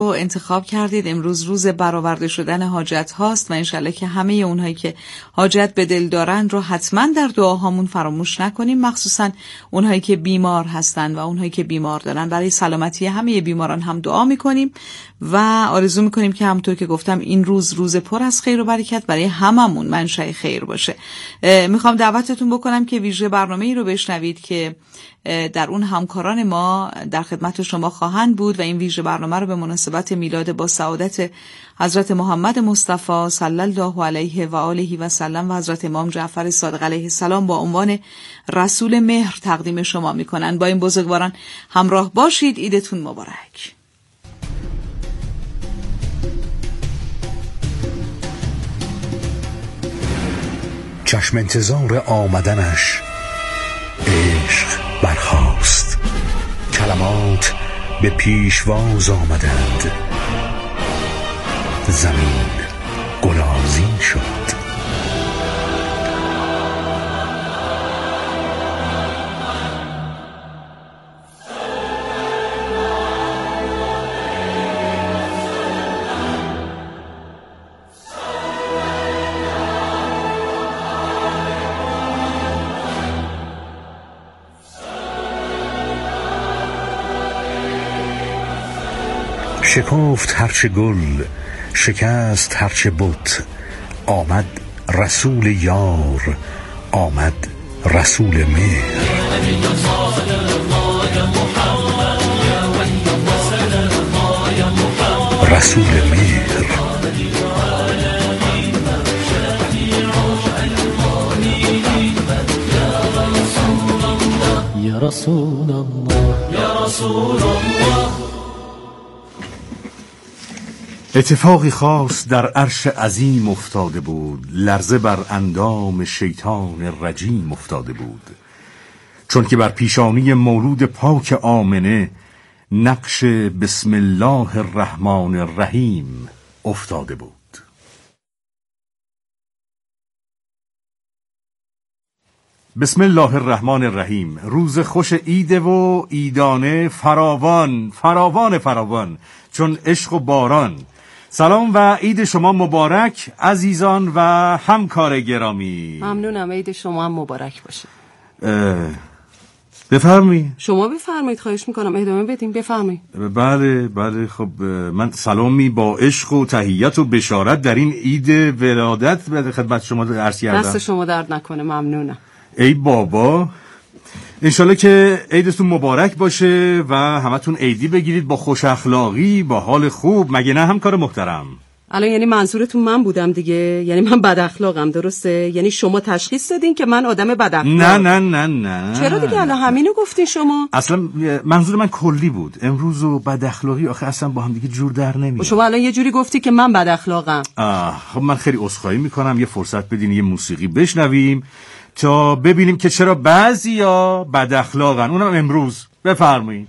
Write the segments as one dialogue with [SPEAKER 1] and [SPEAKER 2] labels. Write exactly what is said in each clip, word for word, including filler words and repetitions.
[SPEAKER 1] انتخاب کردید. امروز روز برآورده شدن حاجت هاست و انشالله که همه اونهایی که حاجت به دل دارن رو حتما در دعاهامون فراموش نکنیم، مخصوصا اونهایی که بیمار هستن و اونهایی که بیمار دارن. برای سلامتی همه بیماران هم دعا میکنیم و آرزو میکنیم که همونطور که گفتم این روز روز پر از خیر و برکت برای هممون منشأ خیر باشه. میخوام دعوتتون بکنم که ویژه برنامه‌ای رو بشنوید که در اون همکاران ما در خدمت شما خواهند بود و این ویژه برنامه رو به مناسبت میلاد با سعادت حضرت محمد مصطفی صلی الله علیه و آله و سلم و حضرت امام جعفر صادق علیه السلام با عنوان رسول مهر تقدیم شما میکنن. با این بزرگواران همراه باشید. عیدتون مبارک.
[SPEAKER 2] چشم انتظار آمدنش عشق برخاست، کلمات به پیشواز آمدند، زمین گلازین شد. شکفت هرچه گل، شکست هرچه بت، آمد رسول یار، آمد رسول مهر. رسول مهر.
[SPEAKER 3] یا رسول الله، یا رسول الله.
[SPEAKER 4] اتفاقی خاص در عرش عظیم افتاده بود، لرزه بر اندام شیطان رجیم افتاده بود، چون که بر پیشانی مولود پاک آمنه نقش بسم الله الرحمن الرحیم افتاده بود. بسم الله الرحمن الرحیم. روز خوش عیده و عیدانه فراوان فراوان فراوان چون عشق و باران. سلام و عید شما مبارک عزیزان و همکار گرامی.
[SPEAKER 5] ممنونم. عید شما هم مبارک باشه.
[SPEAKER 4] بفرمایید.
[SPEAKER 5] شما بفرمایید، خواهش میکنم ادامه بدیم. بفرمایید.
[SPEAKER 4] بله بله. خب من سلامی با عشق و تحیت و بشارت در این عید ولادت به خدمت شما عرض کردم.
[SPEAKER 5] دست شما درد نکنه. ممنونم.
[SPEAKER 4] ای بابا، انشالله که عیدتون مبارک باشه و همتون عیدی بگیرید با خوش اخلاقی، با حال خوب. مگه نه همکار محترم؟
[SPEAKER 5] الان یعنی منظورتون من بودم دیگه؟ یعنی من بد اخلاقم، درسته؟ یعنی شما تشخیص دادین که من آدم بد اخلاقم؟
[SPEAKER 4] نه نه نه نه.
[SPEAKER 5] چرا دیگه الان همینو گفتین شما؟
[SPEAKER 4] اصلا منظور من کلی بود. امروز و بد اخلاقی آخه اصلا با هم دیگه جور در نمیاد.
[SPEAKER 5] شما الان یه جوری گفتی که من بد اخلاقم.
[SPEAKER 4] آه خب من خیلی عذرخواهی میکنم. یه فرصت بدین یه موسیقی بشنویم تا ببینیم که چرا بعضیا بد اخلاقن، اونم امروز. بفرمایید.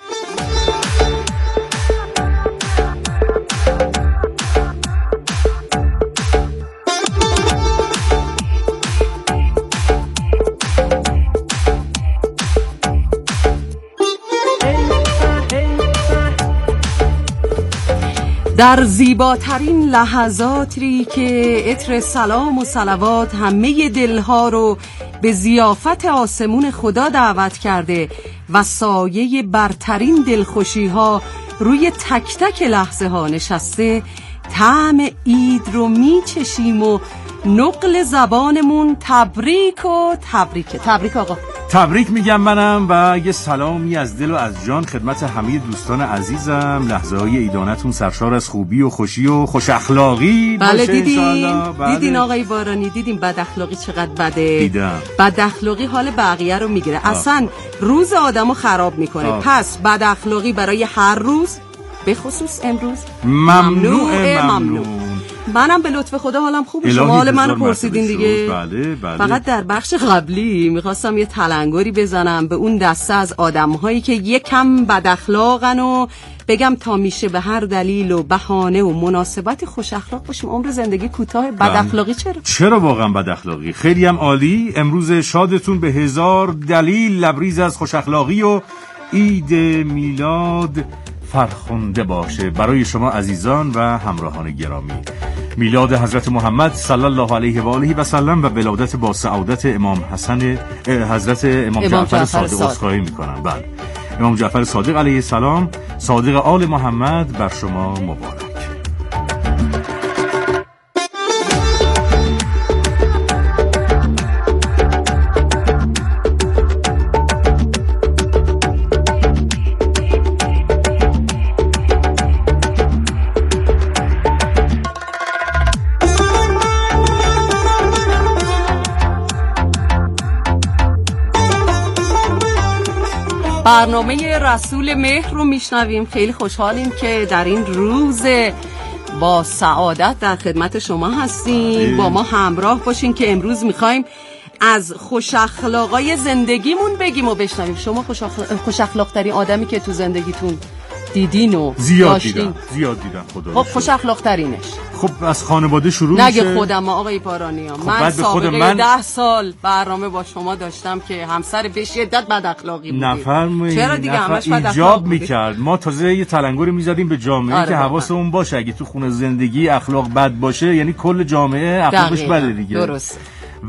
[SPEAKER 5] در زیباترین لحظاتی که عطر سلام و صلوات همه دلها رو به ضیافت آسمون خدا دعوت کرده و سایه برترین دلخوشی ها روی تک تک لحظه ها نشسته، طعم عید رو میچشیم و نقل زبانمون تبریک و تبریکه. تبریک آقا.
[SPEAKER 4] تبریک میگم منم و یه سلامی از دل و از جان خدمت همه دوستان عزیزم. لحظه های عیدانتون سرشار از خوبی و خوشی و خوش اخلاقی
[SPEAKER 5] بله
[SPEAKER 4] باشه.
[SPEAKER 5] دیدین
[SPEAKER 4] بله.
[SPEAKER 5] دیدین آقای بارانی، دیدین بد اخلاقی چقدر بده؟
[SPEAKER 4] دیدم.
[SPEAKER 5] بد اخلاقی حال بقیه رو میگیره. آه. اصلا روز آدمو خراب میکنه. آه. پس بد اخلاقی برای هر روز، به خصوص امروز،
[SPEAKER 4] ممنوعه. ممنوع. ممنوع.
[SPEAKER 5] منم به لطف خدا حالم خوبه. شما حال منو پرسیدین دیگه.
[SPEAKER 4] بله بله.
[SPEAKER 5] فقط در بخش قبلی میخواستم یه تلنگری بزنم به اون دسته از آدم‌هایی که یکم بد اخلاقن و بگم تا میشه به هر دلیل و بهانه و مناسبت خوش اخلاق باشیم. عمر زندگی کوتاه. بد اخلاقی چرا؟
[SPEAKER 4] چرا واقعا بد اخلاقی؟ خیلی هم عالی. امروز شادتون به هزار دلیل لبریز از خوش اخلاقی و عید میلاد فرخنده باشه برای شما عزیزان و همراهان گرامی. میلاد حضرت محمد صلی الله علیه و آله و سلم و ولادت با سعادت امام حسن حضرت امام, امام جعفر, جعفر صادق عذرخواهی میکنم. بله، امام جعفر صادق علیه السلام، صادق آل محمد بر شما مبارک.
[SPEAKER 5] برنامه رسول مهر رو میشنویم. خیلی خوشحالیم که در این روز با سعادت در خدمت شما هستیم. با ما همراه باشین که امروز میخوایم از خوش اخلاقای زندگیمون بگیم و بشنویم. شما خوش اخلاق ترین آدمی که تو زندگیتون دیدین و
[SPEAKER 4] زیاد
[SPEAKER 5] داشتین؟
[SPEAKER 4] دیدم زیاد دیدم خدا.
[SPEAKER 5] خب خوش اخلاق ترینش
[SPEAKER 4] خب از خانواده شروع
[SPEAKER 5] نگه
[SPEAKER 4] میشه.
[SPEAKER 5] خودم آقای پارانی ها.
[SPEAKER 4] خب
[SPEAKER 5] من سابقه
[SPEAKER 4] من...
[SPEAKER 5] ده سال برنامه با شما داشتم که همسر به شدت بد اخلاقی بودی.
[SPEAKER 4] نفرمایید.
[SPEAKER 5] چرا دیگه
[SPEAKER 4] نفر...
[SPEAKER 5] همش بد
[SPEAKER 4] ایجاب میکرد. ما تازه یه تلنگری میزدیم به جامعه
[SPEAKER 5] آره
[SPEAKER 4] که حواسمون باشه اگه تو خونه زندگی اخلاق بد باشه یعنی کل جامعه اخلاقش بده دیگه.
[SPEAKER 5] درسته.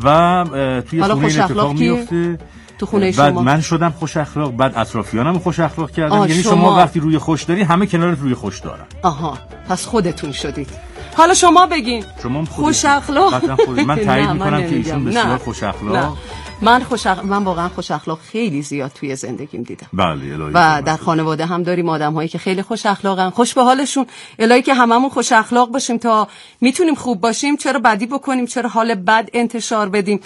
[SPEAKER 4] و توی خونه این اتفاق میفته.
[SPEAKER 5] تو خونه
[SPEAKER 4] بعد
[SPEAKER 5] شما
[SPEAKER 4] من شدم خوش اخلاق، بعد اطرافیانم خوش اخلاق کردن. یعنی شما...
[SPEAKER 5] شما
[SPEAKER 4] وقتی روی خوش داری همه کنارت روی خوش دارن.
[SPEAKER 5] آها، پس خودتون شدید. حالا شما بگین
[SPEAKER 4] شما
[SPEAKER 5] خوش اخلاق.
[SPEAKER 4] من تایید میکنم که ایشون بسیار خوش اخلاق.
[SPEAKER 5] من خوش اخ... من واقعا خوش اخلاق خیلی زیاد توی زندگیم دیدم.
[SPEAKER 4] بله الهی.
[SPEAKER 5] و در خانواده هم داریم آدم‌هایی که خیلی خوش اخلاقن، خوش به حالشون. الهی که هممون خوش اخلاق باشیم تا میتونیم خوب باشیم. چرا بدی بکنیم؟ چرا حال بد انتشار بدیم؟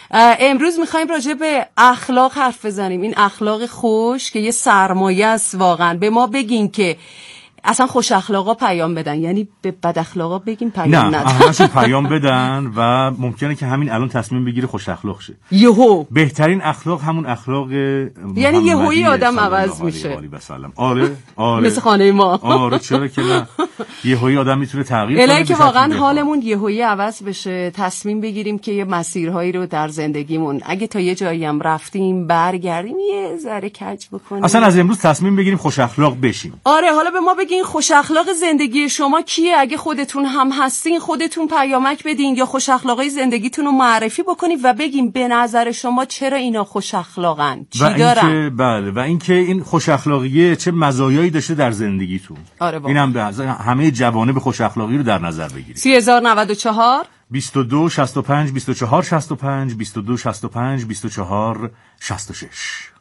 [SPEAKER 5] امروز میخوایم راجع به اخلاق حرف بزنیم. این اخلاق خوش که یه سرمایه است واقعا. به ما بگین که اصلا خوش اخلاقا پیام بدن، یعنی به بد اخلاقا بگیم پیام ندن.
[SPEAKER 4] نه، همشون پیام بدن و ممکنه که همین الان تصمیم بگیره خوش اخلاق شه.
[SPEAKER 5] یهو
[SPEAKER 4] بهترین اخلاق همون اخلاق
[SPEAKER 5] یعنی یهویی آدم عوض میشه.
[SPEAKER 4] آره آره
[SPEAKER 5] مثل خانه ما.
[SPEAKER 4] آره چرا که نه، یهویی آدم میتونه تغییر کنه.
[SPEAKER 5] الهی که واقعا حالمون یهویی عوض بشه، تصمیم بگیریم که یه مسیرهایی رو در زندگیمون اگه تا یه جایی هم رفتیم برگردیم یه ذره کج بکنیم.
[SPEAKER 4] اصلا از امروز تصمیم بگیریم خوش اخلاق بشیم.
[SPEAKER 5] آره، حالا به ما بگین خوش اخلاق زندگی شما کیه؟ اگه خودتون هم هستین خودتون پیامک بدین یا خوش اخلاقای زندگیتون رو معرفی بکنید و بگین به نظر شما چرا اینا خوش اخلاقن، چی
[SPEAKER 4] و
[SPEAKER 5] دارن.
[SPEAKER 4] اینکه بله و اینکه این خوش اخلاقیه چه مزایایی داشته در زندگیتون.
[SPEAKER 5] آره
[SPEAKER 4] اینم به همه جوانب خوش اخلاقی رو در نظر بگیرید.
[SPEAKER 5] سی هزار و نود و چهار
[SPEAKER 4] بیست و دو شصت و پنج بیست و چهار شصت و پنج بیست و دو شصت و پنج بیست و چهار شصت و شش.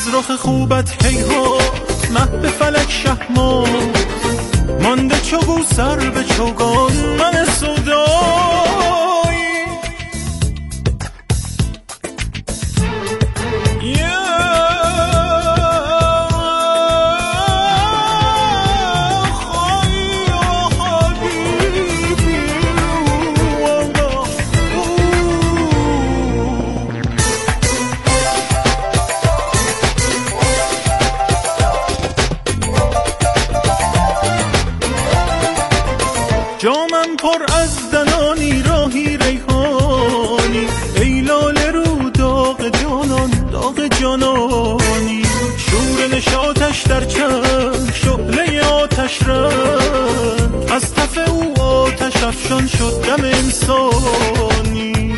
[SPEAKER 6] از رخ خوبت هیهات مه به فلک شهمات مانده چوگو سر به چوگان من سودایی جامم پر از دنانی راهی ریحانی ای لاله رو داغ جانان داغ جانانی شور نشاطش در چشم شعله آتش رنگ از تف او آتش افشان شد دم انسانی.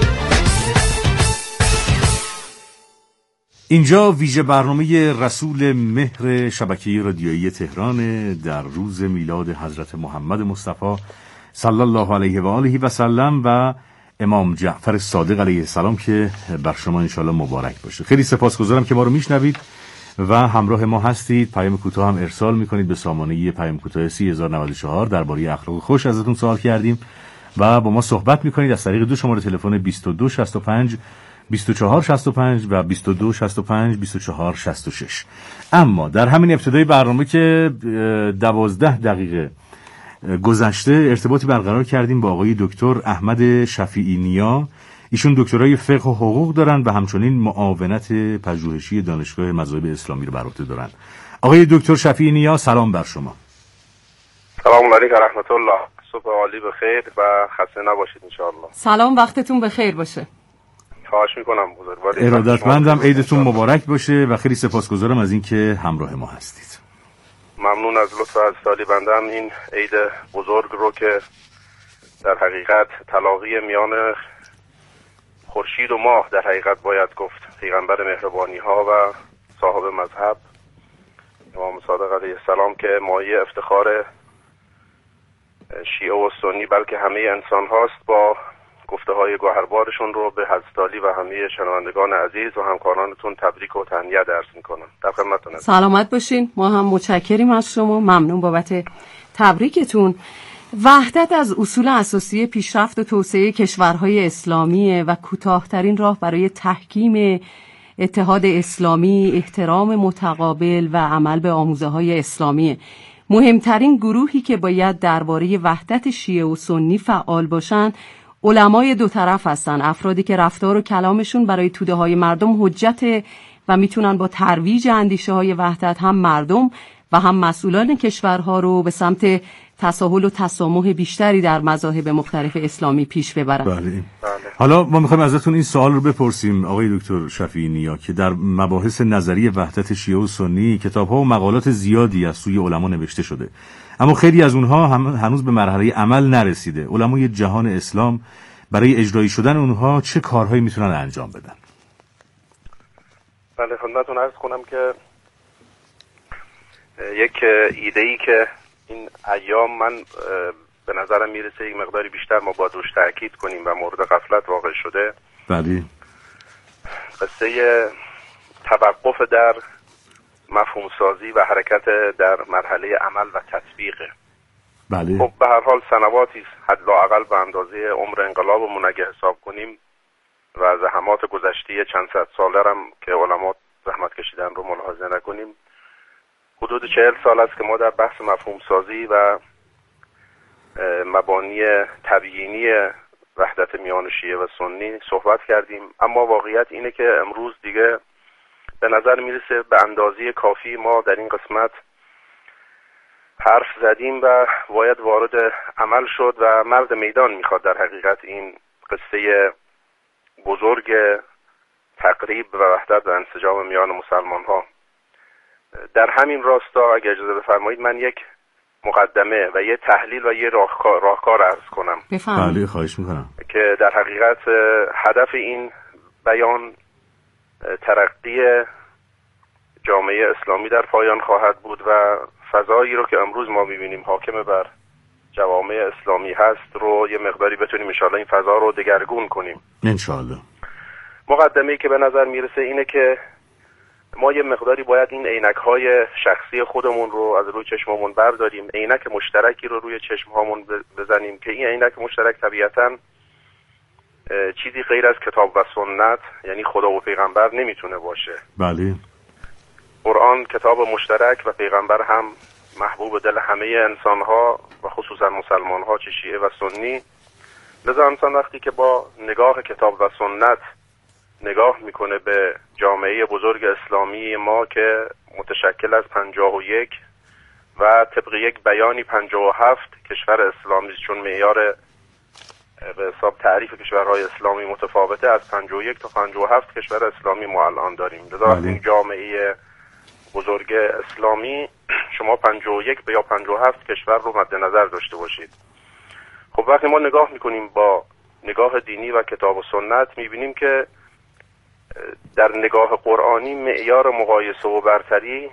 [SPEAKER 4] اینجا ویژه برنامه رسول مهر شبکه رادیویی تهران در روز میلاد حضرت محمد مصطفی صلی الله علیه و آله و سلم و امام جعفر صادق علیه السلام که بر شما انشالله مبارک باشه. خیلی سپاسگزارم که ما رو میشنوید و همراه ما هستید. پیام کوتاه هم ارسال میکنید به سامانه پیام کوتاه سی هزار و نود و چهار. درباره اخلاق خوش ازتون سوال کردیم و با ما صحبت میکنید از طریق دو شماره تلفن بیست و دو شصت و پنج بیست و چهار شصت و پنج و بیست و دو شصت و پنج بیست و چهار شصت و شش. اما در همین ابتدای برنامه که دوازده دقیقه گذشته ارتباطی برقرار کردیم با آقای دکتر احمد شفیعی نیا. ایشون دکترای فقه و حقوق دارن و همچنین معاونت پژوهشی دانشگاه مذاهب اسلامی رو بر عهده دارن. آقای دکتر شفیعی نیا سلام بر شما.
[SPEAKER 7] سلام علیکم و رحمت الله. صبح عالی بخیر و خسته نباشید ان شاء الله.
[SPEAKER 5] سلام، وقتتون بخیر باشه.
[SPEAKER 7] خواهش میکنم بزرگوار.
[SPEAKER 4] ارادتمندم، عیدتون مبارک باشه و خیلی سپاسگزارم از اینکه همراه ما هستید.
[SPEAKER 7] ممنون از لطف از سالی بنده. هم این عید بزرگ رو که در حقیقت تلاقی میان خورشید و ماه در حقیقت باید گفت پیغمبر مهربانی ها و صاحب مذهب امام صادق علیه السلام که مایه افتخار شیعه و سنی بلکه همه انسان هاست، با گفته های گوهربارشون رو به حضرت علی و همه شنوندگان عزیز و همکارانتون تبریک و تهنیت عرض میکنم. در خدمتتونم. سلامت
[SPEAKER 5] باشین. ما هم متشکریم از شما، ممنون بابت تبریکتون. وحدت از اصول اساسی پیشرفت و توسعه کشورهای اسلامی و کوتاه‌ترین راه برای تحکیم اتحاد اسلامی احترام متقابل و عمل به آموزه‌های اسلامی. مهمترین گروهی که باید درباره وحدت شیعه و سنی فعال باشند علمای دو طرف هستن، افرادی که رفتار و کلامشون برای توده های مردم حجت و میتونن با ترویج اندیشه های وحدت هم مردم و هم مسئولان کشورها رو به سمت تساهل و تسامح بیشتری در مذاهب مختلف اسلامی پیش ببرن.
[SPEAKER 4] بله. حالا ما میخوایم ازتون این سوال رو بپرسیم آقای دکتر شفیعی نیا که در مباحث نظری وحدت شیعه و سنی کتاب‌ها و مقالات زیادی از سوی علما نوشته شده، اما خیلی از اونها هم هنوز به مرحله عمل نرسیده. علمای جهان اسلام برای اجرایی شدن اونها چه کارهایی میتونن انجام بدن؟
[SPEAKER 7] بله، خدمتتون عرض کنم که یک ایده‌ای که این ایام من به نظرم میرسه یک مقداری بیشتر ما باید روش تاکید کنیم و مورد غفلت واقع شده.
[SPEAKER 4] بله.
[SPEAKER 7] قصه توقف در مفهوم سازی و حرکت در مرحله عمل و تطبیقه.
[SPEAKER 4] بله.
[SPEAKER 7] خب به هر حال سنواتی حد لااقل به اندازه عمر انقلابمون اگه حساب کنیم و زحمات گذشته چند صد ساله هم که علما زحمت کشیدن رو ملاحظه نکنیم، حدود چهل سال است که ما در بحث مفهوم سازی و مبانی تبیینی وحدت میان شیعه و سنی صحبت کردیم، اما واقعیت اینه که امروز دیگه به نظر میرسه به اندازه کافی ما در این قسمت حرف زدیم و باید وارد عمل شد و مرد میدان میخواد در حقیقت این قصه بزرگ تقریب و وحدت و انسجام میان مسلمان ها. در همین راستا اگر اجازه بفرمایید من یک مقدمه و یه تحلیل و یه راهکار راهکار عرض کنم.
[SPEAKER 4] بله، خواهش میکنم.
[SPEAKER 7] که در حقیقت هدف این بیان ترقی جامعه اسلامی در پایان خواهد بود و فضایی رو که امروز ما میبینیم حاکم بر جوامع اسلامی هست رو یه مقداری بتونیم انشاءالله این فضا رو دگرگون کنیم
[SPEAKER 4] انشاءالله.
[SPEAKER 7] مقدمه‌ای که به نظر میرسه اینه که ما یه مقداری باید این عینک‌های شخصی خودمون رو از روی چشممون برداریم، عینک مشترکی رو روی چشمهامون بزنیم که این عینک مشترک طبیعتاً چیزی غیر از کتاب و سنت یعنی خدا و پیغمبر نمیتونه باشه.
[SPEAKER 4] بله.
[SPEAKER 7] قرآن کتاب مشترک و پیغمبر هم محبوب دل همه انسان‌ها و خصوصا مسلمان‌ها چه شیعه و سنی. لذا انسان وقتی که با نگاه کتاب و سنت نگاه میکنه به جامعه بزرگ اسلامی ما که متشکل از پنجاه و یک و طبق یک بیانی پنجاه و هفت کشور اسلامی، چون معیار به حساب تعریف کشورهای اسلامی متفاوته، از پنجاه و یک تا پنجاه و هفت کشور اسلامی ما الان داریم. لذا این جامعه بزرگ اسلامی شما پنجاه و یک یا پنجاه و هفت کشور رو مد نظر داشته باشید. خب وقتی ما نگاه میکنیم با نگاه دینی و کتاب و سنت میبینیم که در نگاه قرآنی معیار مقایسه و برتری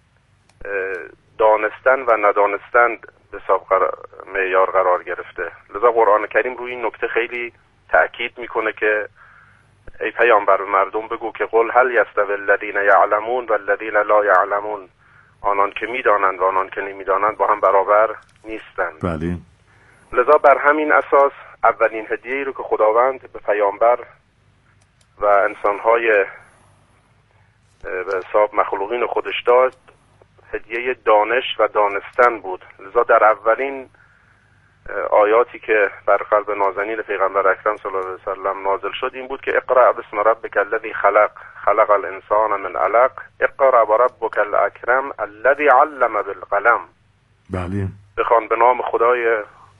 [SPEAKER 7] دانستن و ندانستن به حساب معیار قرار گرفته. لذا قرآن کریم روی این نکته خیلی تأکید میکنه که ای پیامبر مردم بگو که قل هل یستوی الذین یعلمون و الذین لا یعلمون، آنان که میدانند و آنان که نمیدانند با هم برابر نیستند.
[SPEAKER 4] بله.
[SPEAKER 7] لذا بر همین اساس اولین هدیه‌ای رو که خداوند به پیامبر و انسان‌های به حساب مخلوقین خودش داد هدیه دانش و دانستن بود. لذا در اولین آیاتی که بر قلب نازنین پیغمبر اکرم صلی الله علیه و سلم نازل شد این بود که اقرأ بسم ربک الذی خلق خلق الانسان من علق اقرأ بربک الاکرم الذی علم بالقلم.
[SPEAKER 4] بله.
[SPEAKER 7] بخوان به نام خدای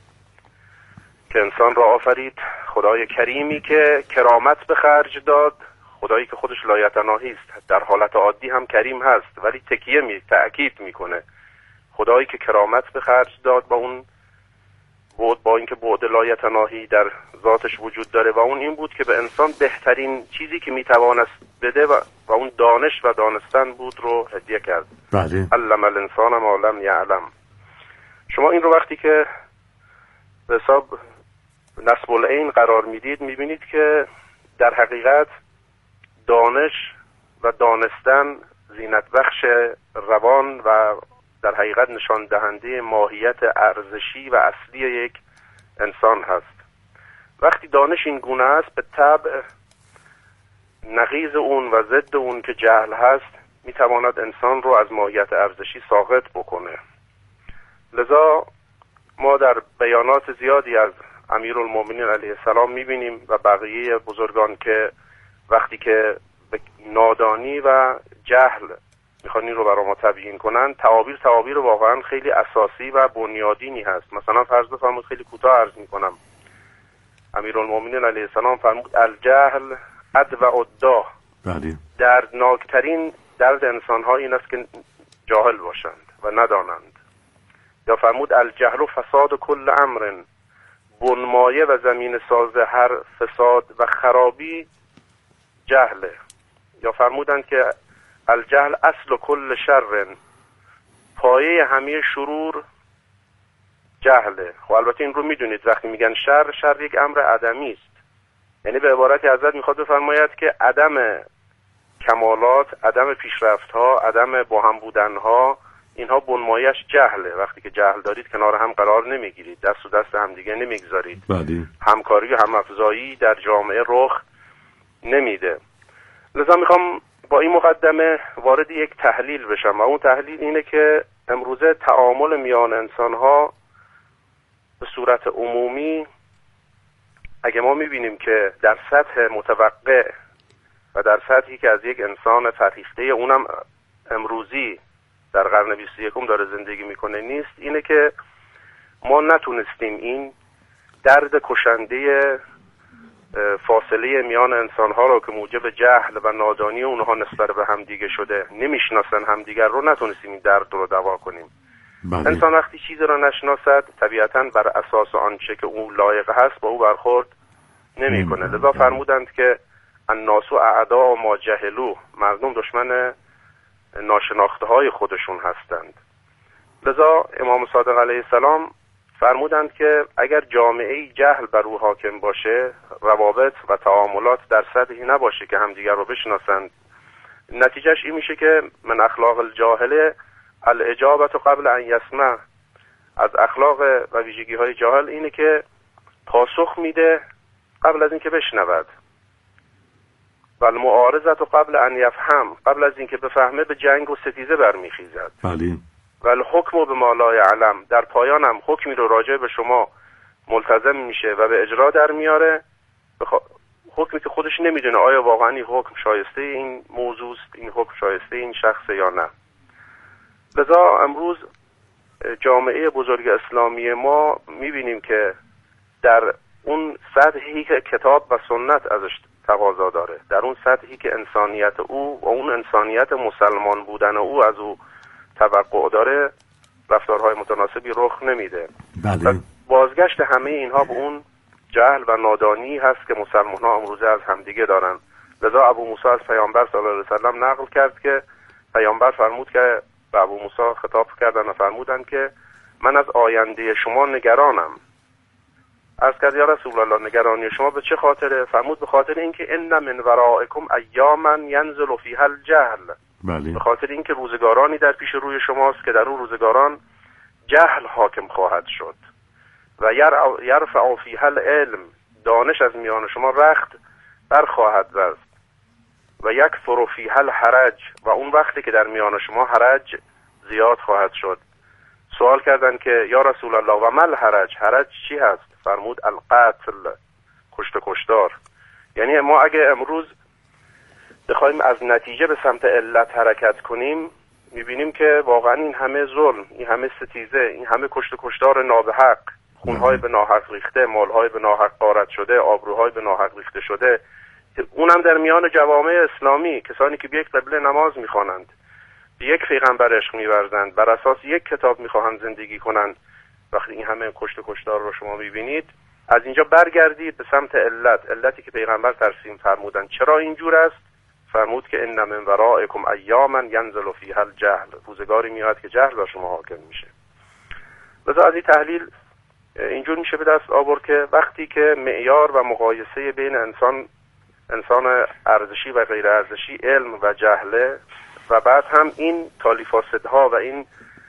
[SPEAKER 7] که انسان را آفرید، خدای کریمی که کرامت به خرج داد، خدایی که خودش لایتناهی است، در حالت عادی هم کریم هست ولی تکیه می تأکید میکنه، خدایی که کرامت به خرج داد با اون بود، با اینکه بعد لایتناهی در ذاتش وجود داره و اون این بود که به انسان بهترین چیزی که میتوانست بده و, و اون دانش و دانستن بود رو هدیه کرد.
[SPEAKER 4] بله.
[SPEAKER 7] علم الانسان ما لم یعلم. شما این رو وقتی که به حساب نصب العین قرار میدید میبینید که در حقیقت دانش و دانستن زینت بخش روان و در حقیقت نشان دهنده ماهیت ارزشی و اصلی یک انسان هست. وقتی دانش این گونه است به طبع نقیض اون و ضد اون که جهل هست میتواند انسان رو از ماهیت ارزشی ساقط بکنه. لذا ما در بیانات زیادی از امیرالمومنین علیه السلام میبینیم و بقیه بزرگان که وقتی که به نادانی و جهل میخوان این رو برای ما تبیین کنن، تعابیر تعابیر واقعا خیلی اساسی و بنیادینی هست. مثلا فرض بفرمایید خیلی کوتاه عرض میکنم، امیرالمومنین علیه السلام فرمود الجهل ادوع الداء.
[SPEAKER 4] بله.
[SPEAKER 7] دردناکترین درد انسان‌ها این است که جاهل باشند و ندانند. یا فرمود الجهل فساد کل امر، بنمایه و زمین ساز هر فساد و خرابی جهله. یا فرمودند که الجهل اصل کل شر، پایه همه شرور جهله. خب البته این رو میدونید وقتی میگن شر، شر یک امر عدمی است، یعنی به عبارتی حضرت میخواد بفرماید که عدم کمالات، عدم پیشرفت ها، عدم با هم بودن ها، اینها بنمایش جهله. وقتی که جهل دارید کنار هم قرار نمیگیرید، دست و دست هم دیگه نمیگذارید،
[SPEAKER 4] بله.
[SPEAKER 7] همکاری و همافزایی در جامعه رخ نمیده. لذا میخوام با این مقدمه وارد یک تحلیل بشم و اون تحلیل اینه که امروزه تعامل میان انسانها به صورت عمومی اگه ما میبینیم که در سطح متوقع و در سطحی که از یک انسان فرهیخته اونم امروزی در قرن بیست و یکم داره زندگی میکنه نیست، اینه که ما نتونستیم این درد کشنده فاصله میان انسانها رو که موجب جهل و نادانی اونها نسبت به همدیگه شده، نمیشناسن همدیگر رو، نتونستیم این درد رو دوا کنیم.
[SPEAKER 4] بله.
[SPEAKER 7] انسان وقتی چیزی رو نشناسد طبیعتاً بر اساس آنچه که اون لایق هست با او برخورد نمیکنه. لذا فرمودند که الناس اعداء ما جهلوا، مردم دشمن ناشناخته های خودشون هستند. لذا امام صادق علیه السلام فرمودند که اگر جامعه جهل بر او حاکم باشه، روابط و تعاملات در سطحی نباشه که همدیگر رو بشناسند، نتیجهش این میشه که من اخلاق الجاهله الاجابه قبل ان یسمع. از اخلاق و ویژگی های جاهل اینه که پاسخ میده قبل از اینکه بشنود. و المعارضه قبل ان یفهم، قبل از اینکه بفهمه به جنگ و ستیزه برمیخیزد.
[SPEAKER 4] بله.
[SPEAKER 7] و الحکم بما لا یعلم، در پایان هم حکمی رو راجع به شما ملتزم میشه و به اجرا در میاره، بخ... حکمی که خودش نمیدونه آیا واقعا این حکم شایسته این موضوع است، این حکم شایسته این شخص یا نه. لذا امروز جامعه بزرگ اسلامی ما میبینیم که در اون سطحی که کتاب و سنت ازش تقاضا داره، در اون سطحی که انسانیت او و اون انسانیت مسلمان بودن او از او توقع داره، رفتارهای متناسبی رخ نمیده.
[SPEAKER 4] بله.
[SPEAKER 7] بازگشت همه اینها به اون جهل و نادانی هست که مسلمان ها امروزه از همدیگه دارن. لذا ابو موسی از پیامبر صلی الله علیه و سلم نقل کرد که پیامبر فرمود که به ابو موسی خطاب کردن و فرمودن که من از آینده شما نگرانم. عرض کرد یا رسول الله نگرانی شما به چه خاطره؟ فرمود به خاطر اینکه ان من ورائکم ایاما ینزل فیها الجهل.
[SPEAKER 4] بله.
[SPEAKER 7] به خاطر اینکه روزگارانی در پیش روی شماست که در اون روزگاران جهل حاکم خواهد شد و یرفع فیها العلم، دانش از میان شما رخت بر خواهد بست و یکثر فیها الحرج، و اون وقتی که در میان شما حرج زیاد خواهد شد. سوال کردن که یا رسول الله و مل حرج، حرج چی هست؟ فرمود القتل، کشت کشتار. یعنی ما اگه امروز بخوایم از نتیجه به سمت علت حرکت کنیم، میبینیم که واقعا این همه ظلم، این همه ستیزه، این همه کشت کشتار نابحق، خونهای به ناحق ریخته، مالهای به ناحق غارت شده، آبروهای به ناحق ریخته شده، اونم در میان جوامع اسلامی، کسانی که به یک قبله نماز میخوانند، به یک پیغمبر عشق میورزند، بر اساس یک کتاب میخواهند زندگی کنند. وقتی این همه کشت کشتار رو شما میبینید، از اینجا برگردید به سمت علت، علتی که پیغمبر ترسیم فرمودن. چرا اینجور است؟ فرمود که ان من ورائکم ایاما ینزل فیها الجهل، روزگاری میاد که جهل بر شما حاکم میشه. لذا از این تحلیل اینجور میشه به دست آورد که وقتی که معیار و مقایسه بین انسان انسان ارزشی و غیر ارزشی علم و جهله، و بعد هم این تالیفاسدها و این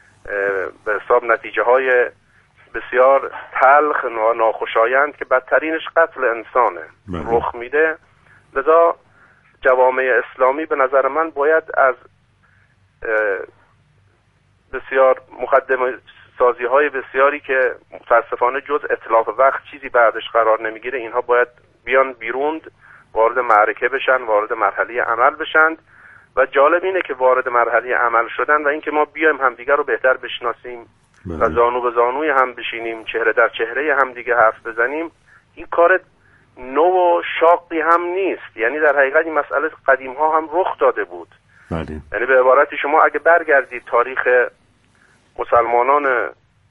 [SPEAKER 7] به حساب نتیجه های بسیار تلخ و ناخوشایند که بدترینش قتل انسانه رخ میده. لذا جوامع اسلامی به نظر من باید از بسیار مقدمه سازی های بسیاری که متاسفانه جز اتلاف وقت چیزی بعدش قرار نمیگیره، اینها باید بیان بیرون، وارد معرکه بشن، وارد مرحله عمل بشن. و جالب اینه که وارد مرحله عمل شدن و اینکه ما بیایم همدیگر رو بهتر بشناسیم و زانو به زانوی هم بشینیم، چهره در چهره هم دیگه حرف بزنیم، این کار نو و شاقی هم نیست. یعنی در حقیقت این مسئله قدیم ها هم رخ داده بود.
[SPEAKER 4] بله.
[SPEAKER 7] یعنی به عبارتی شما اگه برگردید تاریخ مسلمانان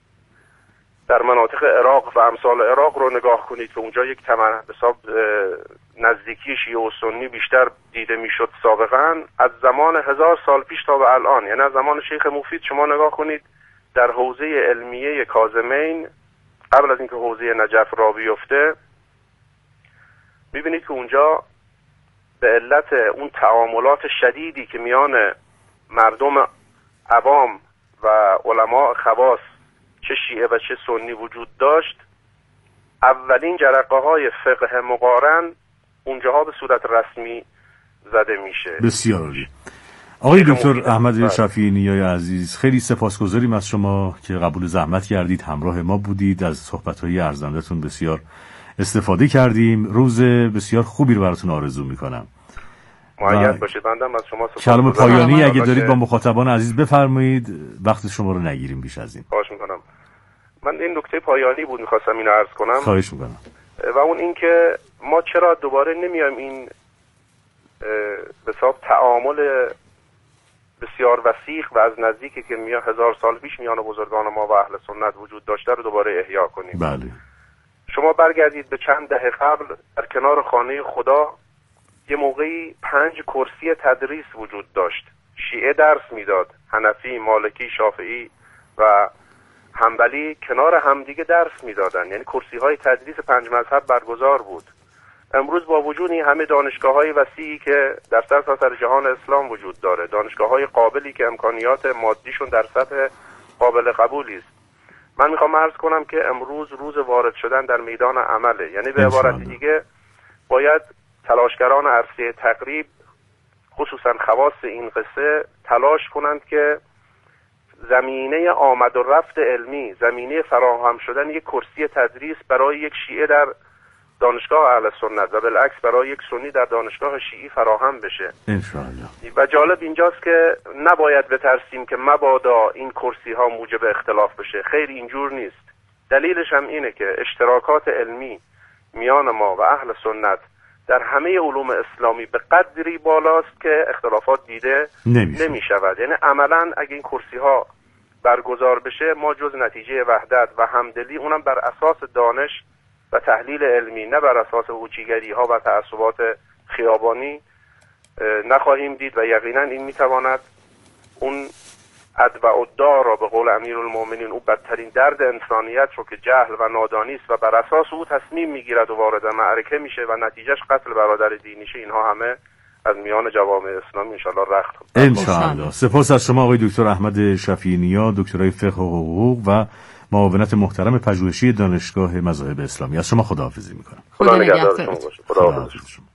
[SPEAKER 7] در مناطق عراق و امثال عراق رو نگاه کنید که اونجا یک تمن حساب نزدیکی شیعه و سنی بیشتر دیده میشد سابقا، از زمان هزار سال پیش تا به الان، یعنی از زمان شیخ مفید شما نگاه کنید در حوزه علمیه کاظمین قبل از اینکه حوزه نجف را بیفته، میبینید که اونجا به علت اون تعاملات شدیدی که میان مردم عوام و علماء خواص چه شیعه و چه سنی وجود داشت، اولین جرقه های فقه مقارن اونجاها به صورت رسمی زده میشه.
[SPEAKER 4] بسیار عالی. آقای دکتر احمد شفیعی نیای عزیز، خیلی سپاسگزاریم از شما که قبول زحمت کردید، همراه ما بودید، از صحبت‌های ارزنده‌تون بسیار استفاده کردیم. روز بسیار خوبی رو براتون آرزو میکنم.
[SPEAKER 7] مؤید باشید. بندم از شما سپاس.
[SPEAKER 4] کلام پایانی اگه دارید با مخاطبان عزیز بفرمایید، وقت شما رو نگیریم بیش از این.
[SPEAKER 7] خواهش میکنم. من این نکته پایانی بود میخواستم اینو عرض کنم.
[SPEAKER 4] خواهش میکنم.
[SPEAKER 7] و اون این که ما چرا دوباره نمیایم این به حساب تعامل بسیار وسیق و از نزدیکی که میان هزار سال پیش میان بزرگان ما و اهل سنت وجود داشته رو دوباره احیا کنیم.
[SPEAKER 4] بله.
[SPEAKER 7] شما برگردید به چند دهه قبل، در کنار خانه خدا یه موقعی پنج کرسی تدریس وجود داشت. شیعه درس میداد، حنفی، مالکی، شافعی و حنبلی کنار همدیگه درس میدادن، یعنی کرسی های تدریس پنج مذهب برگزار بود. امروز با وجود این همه دانشگاه‌های وسیعی که در سرتاسر جهان اسلام وجود داره، دانشگاه‌های قابلی که امکانیات مادیشون در سطح قابل قبولی است، من میخوام عرض کنم که امروز روز وارد شدن در میدان عمله. یعنی به عبارت دیگه باید تلاشگران عرصه تقریب، خصوصا خواص این قصه، تلاش کنند که زمینه آمد و رفت علمی، زمینه فراهم شدن یک کرسی تدریس برای یک شیعه در دانشگاه اهل سنت و بالعکس برای یک سنی در دانشگاه شیعی فراهم بشه
[SPEAKER 4] انشاءالله.
[SPEAKER 7] و جالب اینجاست که نباید بترسیم که مبادا این کرسی ها موجب اختلاف بشه. خیر، اینجور نیست. دلیلش هم اینه که اشتراکات علمی میان ما و اهل سنت در همه علوم اسلامی به قدری بالاست که اختلافات دیده نمی شود. یعنی عملا اگه این کرسی ها برگزار بشه، ما جز نتیجه وحدت و همدلی، اونم بر اساس دانش و تحلیل علمی، نه بر اساس هوچیگری ها و تعصبات خیابانی، نخواهیم دید و یقینا این میتواند اون ادب و دار را به قول امیرالمومنین، او بدترین درد انسانیت رو که جهل و نادانی است و بر اساس او تصمیم میگیرد و وارد معرکه میشه و نتیجهش قتل برادر دینیشه، اینها همه از میان جوامع اسلامی انشاءالله رخت خواهد.
[SPEAKER 4] انشاءالله. سپاس از شما آقای دکتر احمد شفیعی نیا، دکترای فقه و حقوق و معاونت محترم پژوهشی دانشگاه مذاهب اسلامی. از شما خداحافظی میکنم.
[SPEAKER 7] خدا نگهدارتون باشه. خداحافظ شما.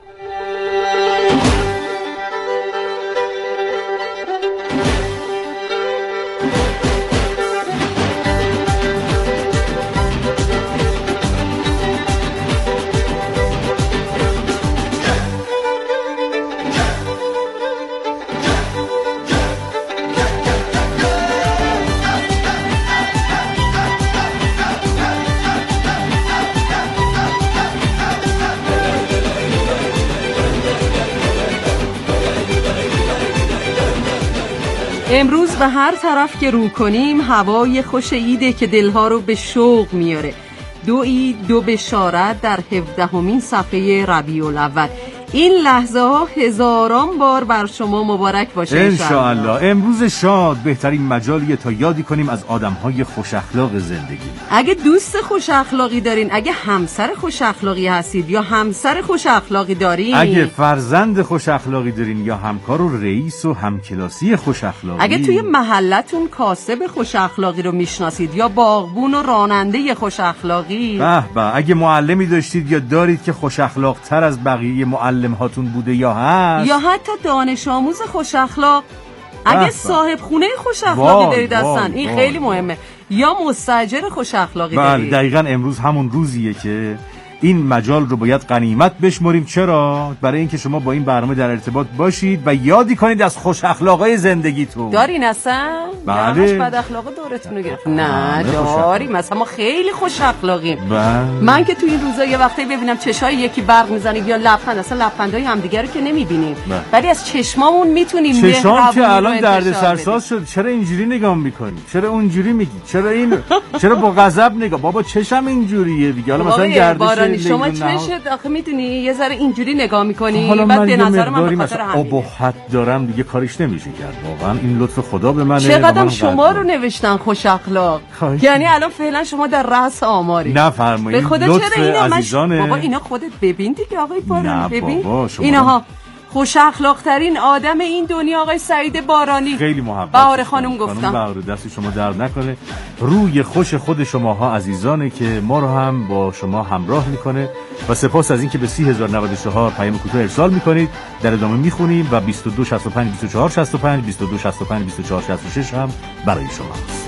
[SPEAKER 5] امروز به هر طرف که رو کنیم هوای خوش عیده که دلها رو به شوق میاره. دو عید دو بشارت در هفدهمین صفحه ربیع الاول. این لحظه ها هزاران بار بر شما مبارک باشه
[SPEAKER 4] انشاءالله. امروز شاد بهترین مجالیه تا یادی کنیم از آدم‌های خوش اخلاق زندگی.
[SPEAKER 5] اگه دوست خوش اخلاقی دارین، اگه همسر خوش اخلاقی هستید یا همسر خوش اخلاقی دارین،
[SPEAKER 4] اگه فرزند خوش اخلاقی دارین یا همکار و رئیس و همکلاسی خوش اخلاقی،
[SPEAKER 5] اگه توی محلتون کاسب خوش اخلاقی رو میشناسید یا باغبون و راننده خوش اخلاقی،
[SPEAKER 4] به به، اگه معلمی داشتید یا دارید که خوش اخلاق تر از بقیه معلم هاتون بوده یا هست،
[SPEAKER 5] یا حتی دانش آموز خوش اخلاق، اگه صاحب خونه خوش اخلاقی دارید هستن، این خیلی مهمه، یا مستاجر خوش اخلاقی دارید.
[SPEAKER 4] بله دقیقاً امروز همون روزیه که این مجال رو باید غنیمت بشمریم. چرا؟ برای اینکه شما با این برنامه در ارتباط باشید و یادی کنید از خوش اخلاقای زندگیتون.
[SPEAKER 5] دارین اصلا؟
[SPEAKER 4] بله.
[SPEAKER 5] یا بد اخلاق دورتون رو گرفت؟ نه داریم، مثلا ما خیلی خوش اخلاقیم.
[SPEAKER 4] بله.
[SPEAKER 5] من که تو این روزا یه وقتی ببینم چشای یکی برق میزنه یا لبخند، اصلا لبخندای همدیگه رو که نمیبینیم، ولی از چشمامون میتونیم
[SPEAKER 4] چشام که الان درد سرساز شد. چرا اینجوری نگاه میکنی؟ چرا اونجوری میگی؟ چرا این چرا با غضب نگاه؟ بابا چشم اینجوریه دیگه. حالا مثلا گردش
[SPEAKER 5] شما چشت آخه میدونی یه ذره اینجوری نگاه میکنی، بعد به نظر من به خاطر همین
[SPEAKER 4] ابهت دارم دیگه، کاریش نمیشه کرد. واقعا این لطف خدا به منه.
[SPEAKER 5] چقدر شما رو نوشتن خوش اخلاق، یعنی الان فعلا شما در رأس آماری.
[SPEAKER 4] نفرمایید.
[SPEAKER 5] به خدا چرا اینا عزیزانه. بابا اینا خودت ببین دیگه آقای بارانی، ببین اینها خوش اخلاق ترین آدم این دنیا آقای سعید بارانی.
[SPEAKER 4] خیلی محبت.
[SPEAKER 5] بهار خانم گفتم.
[SPEAKER 4] بهار دست شما درد نکنه. روی خوش خود شماها عزیزانه که ما رو هم با شما همراه میکنه و سپاس از اینکه به سی هزار و نود و چهار پیام کوتاه ارسال میکنید. در ادامه میخونیم و بیست و دو شصت و پنج بیست و چهار شصت و پنج بیست و دو شصت و پنج بیست و چهار شصت و شش هم برای شماست.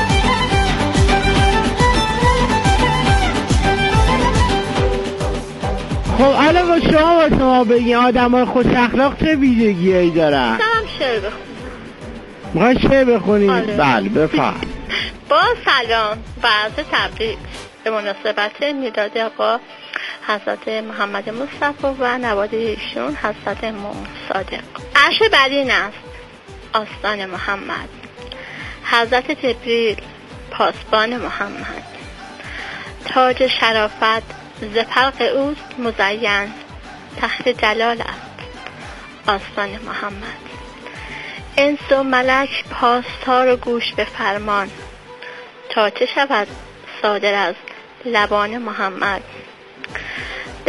[SPEAKER 8] خب الان با شما با شما بگین آدمای خوش اخلاق چه ویژگیایی دارن؟
[SPEAKER 9] دارم شعر بخونم.
[SPEAKER 8] میخوای شعر بخونید؟
[SPEAKER 9] آره.
[SPEAKER 8] بله بفرم.
[SPEAKER 9] با سلام و عرض تبریک به مناسبت میلاد آقا حضرت محمد مصطفی و نواد ایشون حضرت امام صادق. عرش برین است آستان محمد، حضرت جبریل پاسبان محمد، تاج شرافت ز پلق اوست مزین، تخت جلال است آستان محمد. انس و ملک پاسدار و گوش به فرمان، تا چه شود صادر از لبان محمد.